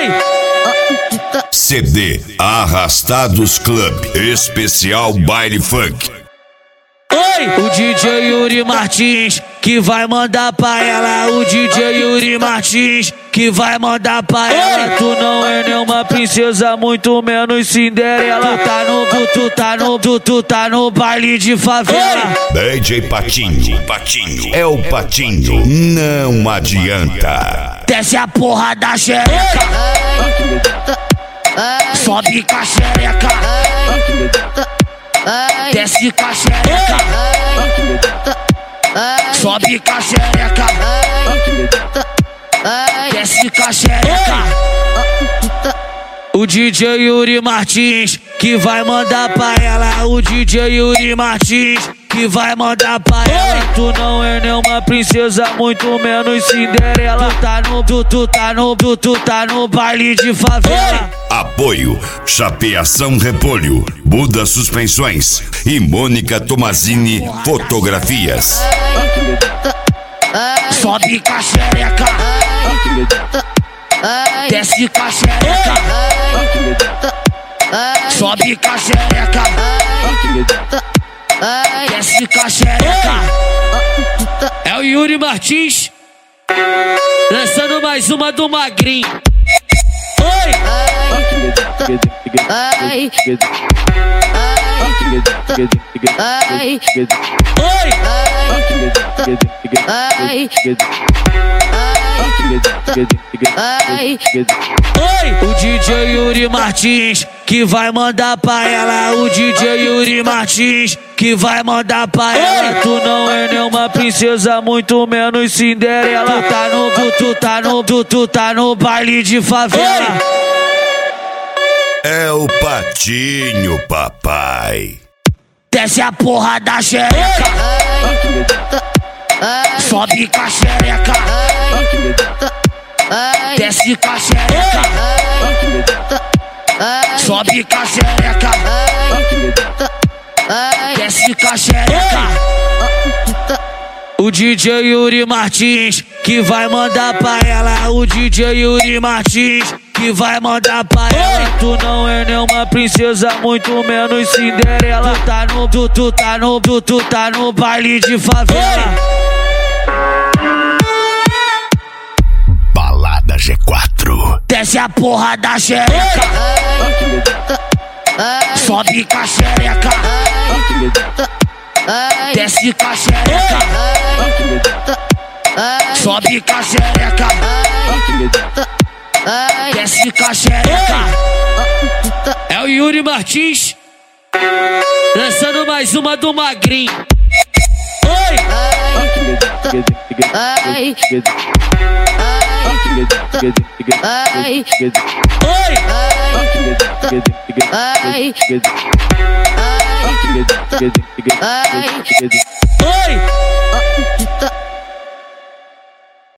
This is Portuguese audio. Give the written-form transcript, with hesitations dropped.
CD Arrastados Club, especial baile funk. O DJ Yuri Martins que vai mandar pra ela. O DJ Yuri Martins que vai mandar pra ela. Tu não é nenhuma princesa, muito menos Cinderela. Tu tá no baile de favela. DJ Patinho, é o Patinho, não adianta. Desce a porra da xereca, sobe com a xereca, desce com a xereca, sobe com a xereca, desce com a xereca. O DJ Yuri Martins que vai mandar pra ela. O DJ Yuri Martins que vai mandar pra ela. Tu não é nenhuma princesa, muito menos Cinderela. Tu tá no baile de favela. Apoio Chapeação Repolho, Buda Suspensões e Mônica Tomazini Fotografias. Sobe com a xereca, desce com a xereca, sobe com a xereca, desce com a xereca. É o Yuri Martins lançando mais uma do Magrinho. O DJ Yuri Martins que vai mandar pra ela. O DJ Yuri Martins que vai mandar pra ela. Tu não é nenhuma princesa, muito menos Cinderela. Tu tá no baile de favela. É o Patinho, papai. Desce a porra da xereca, sobe com a xereca, desce com a xereca, sobe com a xereca, desce com a xereca. O DJ Yuri Martins que vai mandar pra ela. O DJ Yuri Martins que vai mandar pra ela. Tu não é nenhuma princesa, muito menos Cinderela. Tu tá no baile de favela. Balada G4. Desce a porra da xereca, sobe com a xereca, desce com a xereca, sobe com a xereca, desce com a xereca. É o Yuri Martins lançando mais uma do Magrinho. Oi!